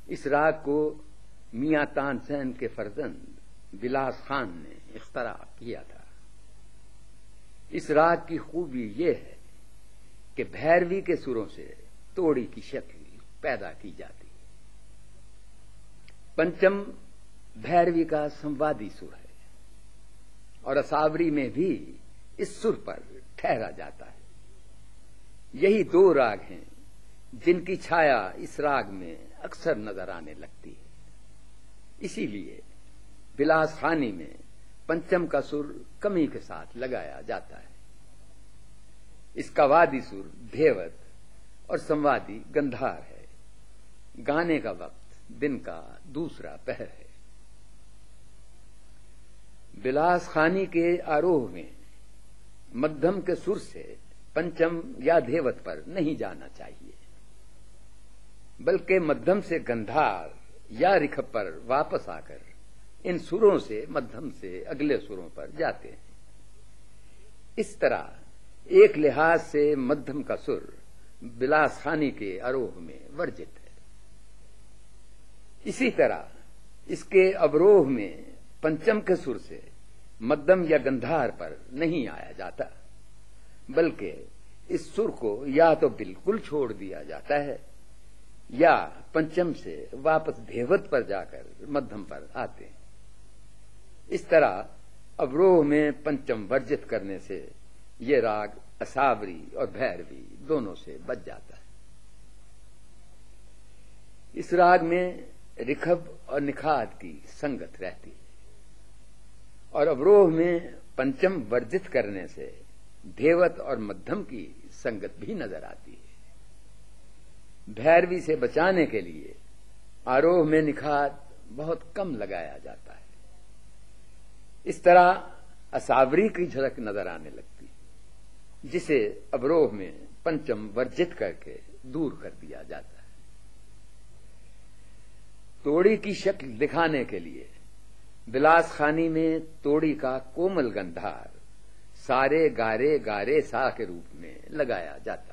इस राग को मियां तानसेन के फर्जंद बिलास खान ने इख्तरा किया था। इस राग की खूबी यह है कि भैरवी के सुरों से तोड़ी की शक्ल पैदा की जाती है। पंचम भैरवी का संवादी सुर है और असावरी में भी इस सुर पर ठहरा जाता है। यही दो राग हैं जिनकी छाया इस राग में अक्सर नजर आने लगती है। इसीलिए बिलास खानी में पंचम का सुर कमी के साथ लगाया जाता है। इसका वादी सुर धेवत और संवादी गंधार है। गाने का वक्त दिन का दूसरा पहर है। बिलास खानी के आरोह में मध्यम के सुर से पंचम या धेवत पर नहीं जाना चाहिए, बल्कि मध्यम से गंधार या ऋखभ पर वापस आकर इन सुरों से मध्यम से अगले सुरों पर जाते हैं। इस तरह एक लिहाज से मध्यम का सुर बिलास खानी के आरोह में वर्जित है। इसी तरह इसके अवरोह में पंचम के सुर से मध्यम या गंधार पर नहीं आया जाता, बल्कि इस सुर को या तो बिल्कुल छोड़ दिया जाता है या पंचम से वापस धेवत पर जाकर मध्यम पर आते हैं। इस तरह अवरोह में पंचम वर्जित करने से ये राग असावरी और भैरवी दोनों से बच जाता है। इस राग में ऋखभ और निखात की संगत रहती है और अवरोह में पंचम वर्जित करने से धेवत और मध्यम की संगत भी नजर आती है। भैरवी से बचाने के लिए आरोह में निखात बहुत कम लगाया जाता है। इस तरह असावरी की झलक नजर आने लगती है, जिसे अवरोह में पंचम वर्जित करके दूर कर दिया जाता है। तोड़ी की शक्ल दिखाने के लिए बिलास खानी में तोड़ी का कोमल गंधार सारे गारे गारे सा के रूप में लगाया जाता है।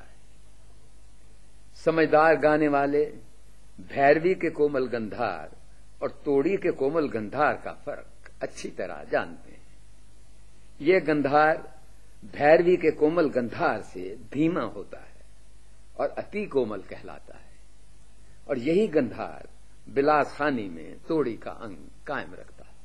समझदार गाने वाले भैरवी के कोमल गंधार और तोड़ी के कोमल गंधार का फर्क अच्छी तरह जानते हैं। ये गंधार भैरवी के कोमल गंधार से धीमा होता है और अति कोमल कहलाता है, और यही गंधार बिलास खानी में तोड़ी का अंग कायम रखता है।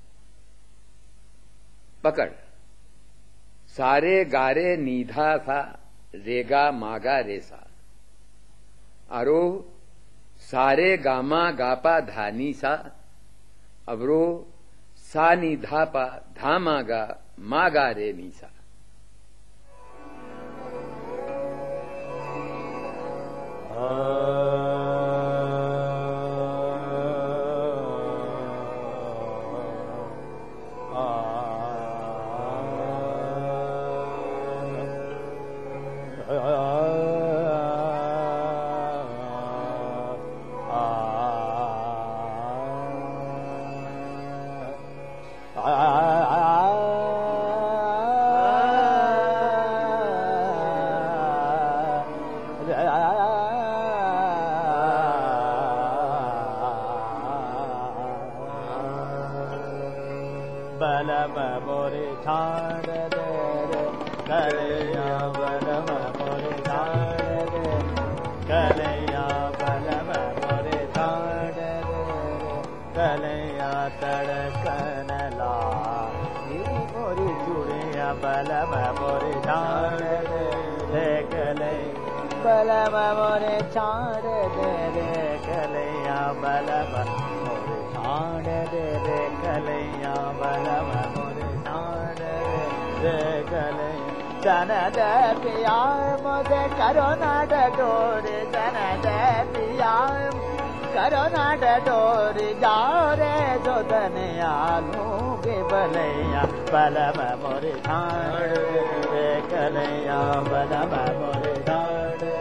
पकड़ सारे गारे नीधा सा रेगा मागा रेसा। आरोह सारे गामा गापा धानी सा। अवरोह सा नी धापा धामागा मागा रे नीसा। बलम मोरे छाड़ दे रे कलैया बलम मोरे छाड़ दे कलैया बलम मोरे छाड़ दे कलैया तड़कन ला मोरी चूड़िया बलम मोरे छाड़ दे कलैया बलम मोरे छाड़ दे रे कलैया बलम मोरे छाड़ दे रे कलैया बलम मोरे छाड़ दे कलैया सनद पिया मुझे करो ना डोर सनद पिया करो ना डोर जाओ रे जो धनिया लूंगे बलैया बलम मोरे छाड़ दे कलैया बलम मोरे छाड़ दे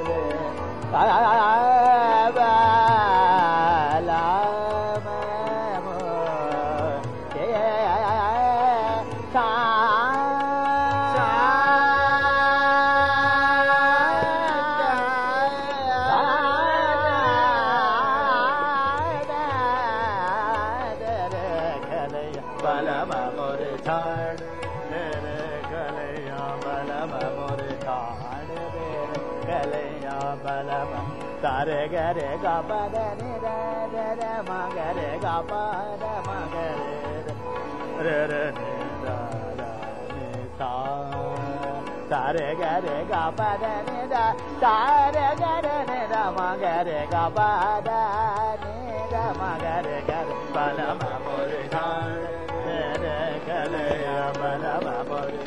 बलम मोरे छाड़ दे रे कलैया बलम मोरे छाड़ दे रे कलैया बलम तारे गरे गा पद नि रे रे रे म गरे गा पद म गरे रे रे नि रा रा नि सा तारे गरे गा पद नि रा तारे गरे नि रा म गरे गा पद नि रा म गरे गरे बलम मोरे छाड़ दे रे कलैया बलम मोरे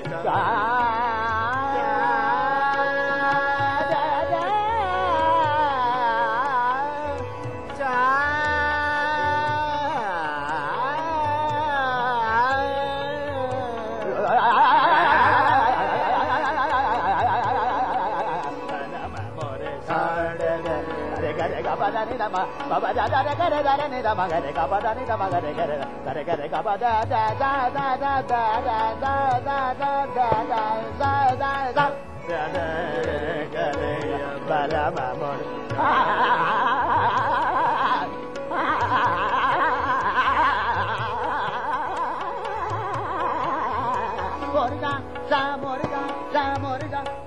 Baba da da da da da da da ma ga ga ba da ni da ma ga ga ga ba da da da da da da da da da da da da da da da ga ba da ma mo Morga, sa morga, sa morga.